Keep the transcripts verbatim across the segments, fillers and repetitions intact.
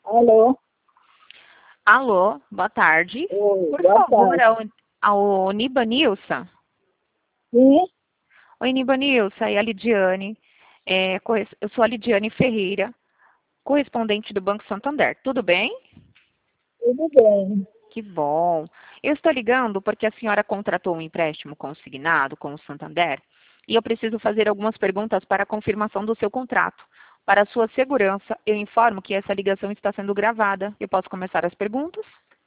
Alô? Alô, boa tarde. Oi, Por boa favor, tarde. ao, ao Niba Nilsa. Sim, Oi, Niba Nilsa, e a Lidiane. É, corres- eu sou a Lidiane Ferreira, correspondente do Banco Santander. Tudo bem? tudo bem. Que bom. Eu estou ligando porque a senhora contratou um empréstimo consignado com o Santander e eu preciso fazer algumas perguntas para a confirmação do seu contrato. Para a sua segurança, eu informo que essa ligação está sendo gravada. Eu posso começar as perguntas?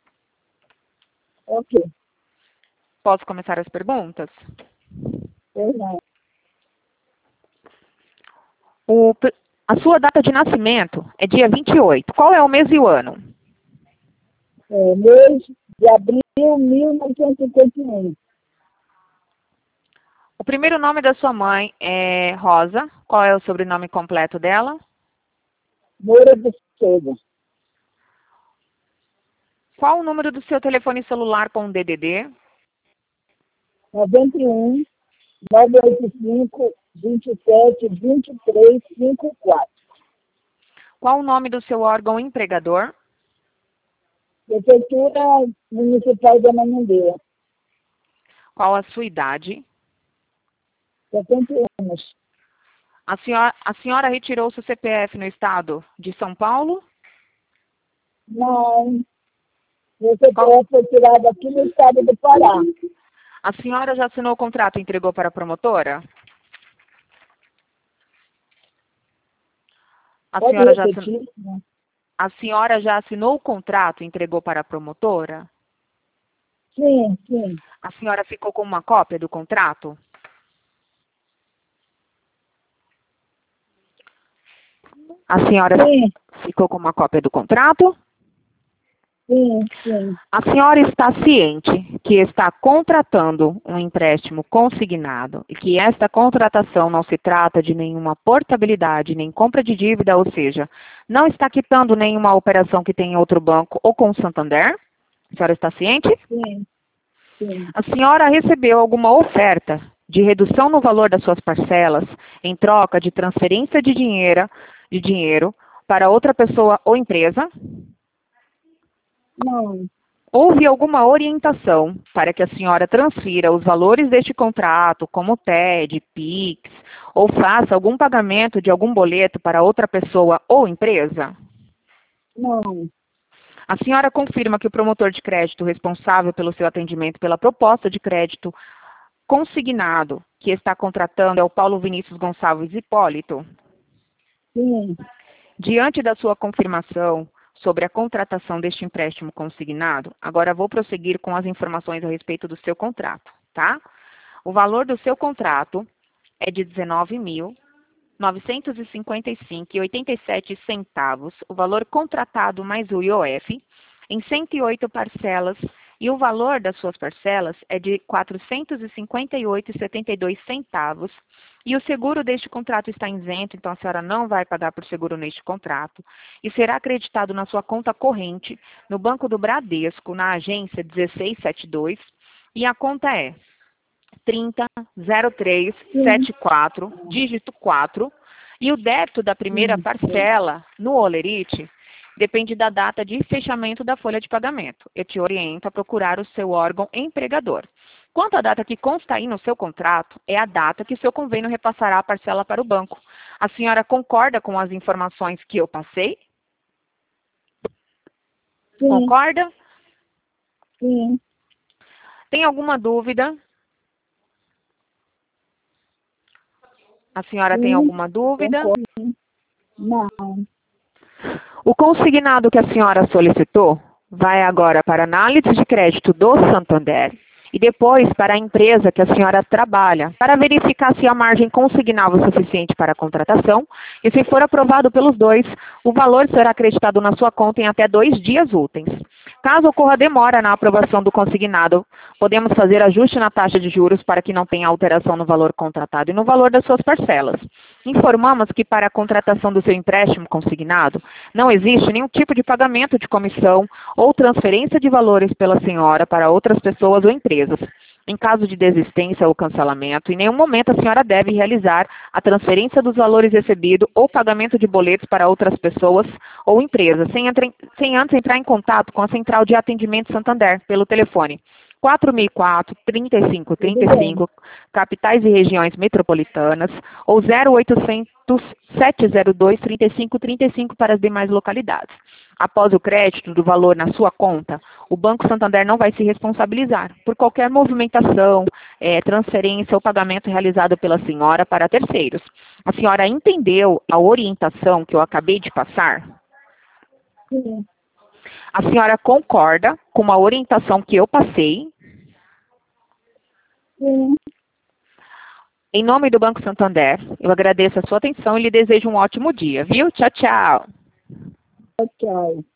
Ok, Posso começar as perguntas? pois não. O pr- a sua data de nascimento é dia vinte e oito. Qual é o mês e o ano? É, mês de abril de mil novecentos e cinquenta e um. O primeiro nome da sua mãe é Rosa. Qual é o sobrenome completo dela? Moura do Souza. Qual o número do seu telefone celular com D D D? noventa e um, novecentos e oitenta e cinco, vinte e sete, vinte e três, cinquenta e quatro. Qual o nome do seu órgão empregador? Prefeitura Municipal da Ananindeua. Qual a sua idade? setenta anos. A senhora, a senhora retirou seu C P F no estado de São Paulo? Não, meu C P Qual- F foi tirado aqui no estado do Pará. A senhora já assinou o contrato e entregou para a promotora? A Pode senhora já assinou, repetir? Não. a senhora já assinou o contrato e entregou para a promotora? Sim, sim. A senhora ficou com uma cópia do contrato? A senhora Sim, ficou com uma cópia do contrato? sim, sim. A senhora está ciente que está contratando um empréstimo consignado e que esta contratação não se trata de nenhuma portabilidade nem compra de dívida, ou seja, não está quitando nenhuma operação que tem em outro banco ou com o Santander? A senhora está ciente? Sim, sim. A senhora recebeu alguma oferta de redução no valor das suas parcelas em troca de transferência de dinheiro, de dinheiro para outra pessoa ou empresa? Não, Houve alguma orientação para que a senhora transfira os valores deste contrato, como T E D, Pix, ou faça algum pagamento de algum boleto para outra pessoa ou empresa? não, A senhora confirma que o promotor de crédito responsável pelo seu atendimento pela proposta de crédito consignado que está contratando é o Paulo Vinícius Gonçalves Hipólito? sim, Diante da sua confirmação sobre a contratação deste empréstimo consignado, agora vou prosseguir com as informações a respeito do seu contrato, tá? O valor do seu contrato é de dezenove mil novecentos e cinquenta e cinco reais e oitenta e sete centavos, o valor contratado mais o I O F, em cento e oito parcelas, e o valor das suas parcelas é de quatrocentos e cinquenta e oito reais e setenta e dois centavos, e o seguro deste contrato está isento, então a senhora não vai pagar por seguro neste contrato, e será acreditado na sua conta corrente no Banco do Bradesco, na agência dezesseis setenta e dois, e a conta é trinta, zero três, sim, setenta e quatro, dígito quatro, e o débito da primeira sim, sim. parcela no Olerite depende da data de fechamento da folha de pagamento. Eu te oriento a procurar o seu órgão empregador. Quanto à data que consta aí no seu contrato, é a data que o seu convênio repassará a parcela para o banco. A senhora concorda com as informações que eu passei? Sim, Concorda? sim. Tem alguma dúvida? A senhora tem Sim, alguma dúvida? concordo. Não. O consignado que a senhora solicitou vai agora para a análise de crédito do Santander e depois para a empresa que a senhora trabalha, para verificar se a margem consignava o suficiente para a contratação e, se for aprovado pelos dois, o valor será acreditado na sua conta em até dois dias úteis. Caso ocorra demora na aprovação do consignado, podemos fazer ajuste na taxa de juros para que não tenha alteração no valor contratado e no valor das suas parcelas. Informamos que para a contratação do seu empréstimo consignado, não existe nenhum tipo de pagamento de comissão ou transferência de valores pela senhora para outras pessoas ou empresas. Em caso de desistência ou cancelamento, em nenhum momento a senhora deve realizar a transferência dos valores recebidos ou pagamento de boletos para outras pessoas ou empresas, sem, entre, sem antes entrar em contato com a Central de Atendimento Santander, pelo telefone quatro mil e quatro, trinta e cinco trinta e cinco, capitais e regiões metropolitanas, ou zero oitocentos, sete zero dois, trinta e cinco trinta e cinco para as demais localidades. Após o crédito do valor na sua conta, o Banco Santander não vai se responsabilizar por qualquer movimentação, é, transferência ou pagamento realizado pela senhora para terceiros. A senhora entendeu a orientação que eu acabei de passar? Sim. A senhora concorda com a orientação que eu passei? Sim. Em nome do Banco Santander, eu agradeço a sua atenção e lhe desejo um ótimo dia, viu? Tchau, tchau. Tchau, tchau.